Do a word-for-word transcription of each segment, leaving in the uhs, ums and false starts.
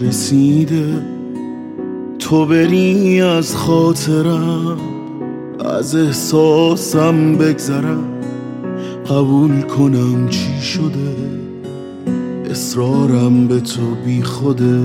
رسیده تو بری از خاطرم، از احساسم بگذرم، قبول کنم چی شده، اصرارم به تو بی خوده.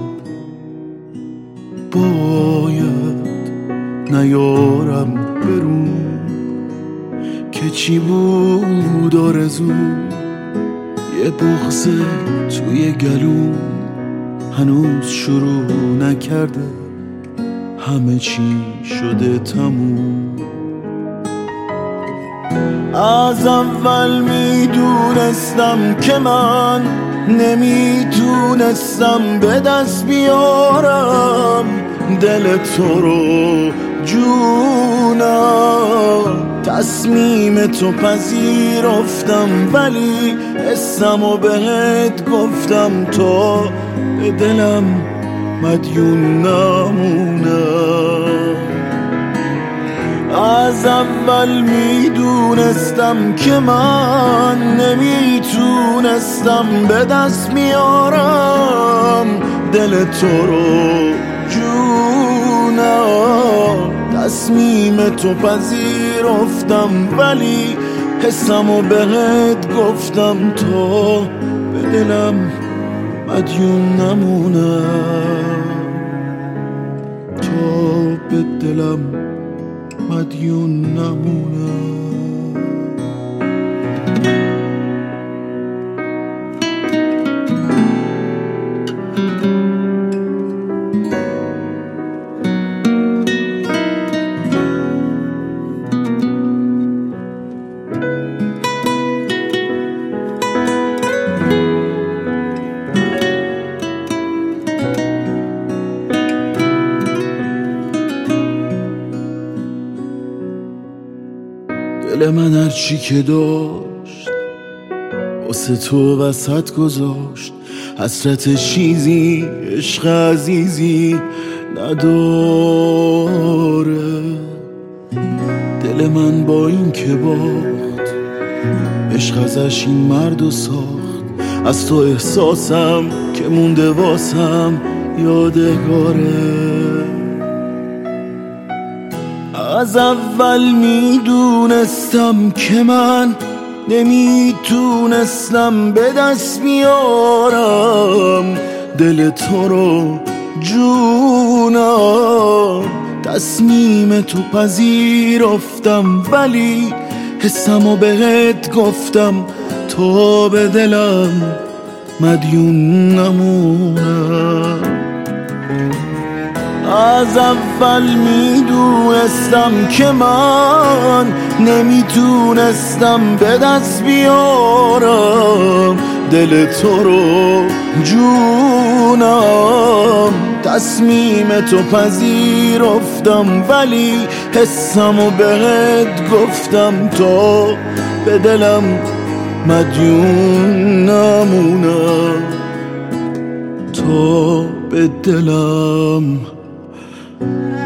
باید نیارم برون که چی بود آرزوم، یه بغض توی گلوم هنوز شروع نکرده، همه چی شده تموم. از اول میدونستم که من نمیتونستم به دست بیارم دل تو رو جونم. تصمیم تو پذیرفتم ولی حسمو بهت گفتم تا به دلم مدیون نمونم. از اول میدونستم که من نمیتونستم به دست میارم دل تو رو جونم. تصمیم تو پذیرفتم ولی حسمو بهت گفتم تا به دلم مدیون نمونم، تا به دلم مدیون نمونم. دل من هرچی که داشت واسه تو وسط گذاشت، حسرت چیزی عشق عزیزی نداره. دل من با این که باخت عشق ازش این مردو ساخت، از تو احساسم که مونده واسم یادگاره. از اول میدونستم که من نمیتونستم به دست بیارم دل تو رو جونم. تصمیم تو پذیرفتم ولی حسمو بهت گفتم تا به دلم مدیون نمونم. از اول میدونستم که من نمیتونستم به دست بیارم دل تو رو جونم. تصمیم تو پذیرفتم ولی حسمو بهت گفتم تا به دلم مدیون نمونم، تا به دلم